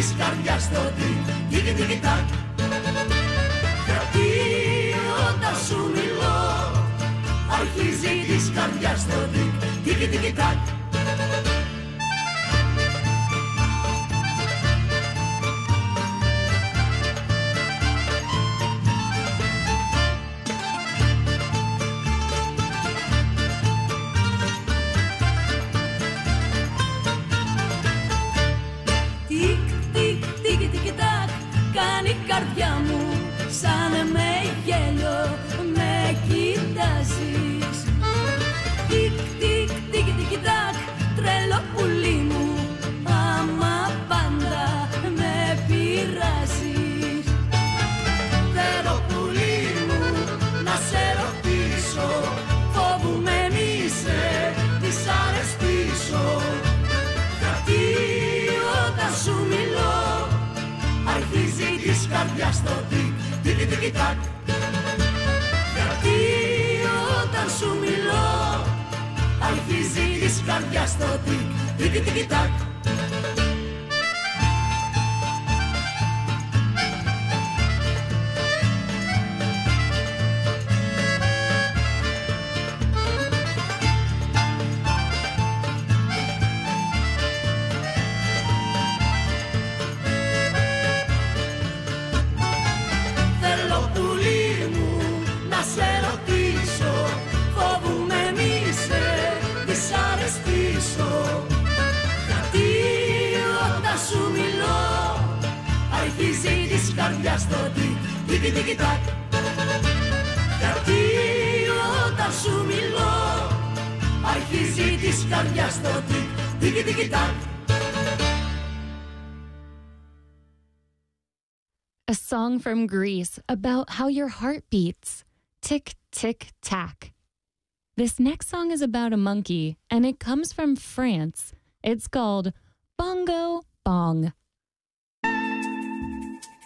της καρδιάς στο τικ, τικ, τικ, τακ. Γιατί όταν σου μιλώ αρχίζει της καρδιάς στο τικ, τικ, τικ, τακ. Κάνει η καρδιά μου σαν με γέλιο, με κοιτάζεις. Τικ, τικ, τικ, τικ, τακ, τρελό πουλί μου, άμα πάντα με πειράζεις. Θέλω πουλί μου να σε ρωτήσω, φοβούμαι μη σε δυσαρεστήσω. Γιατί όταν σου μιλώ αρχίζει της καρδιάς το τικ, τικ, τικ, τακ. Γιατί όταν σου μιλώ αρχίζει της καρδιάς το τικ, τικ, τικ, τακ. Γιατί όταν σου μιλώ αρχίζει της καρδιάς το τικ, τικ, τικ, τακ. Γιατί όταν σου μιλώ αρχίζει της καρδιάς το τικ, τικ, τικ, τακ. A song from Greece about how your heart beats. Tick, tick, tack. This next song is about a monkey, and it comes from France. It's called Bongo Bong.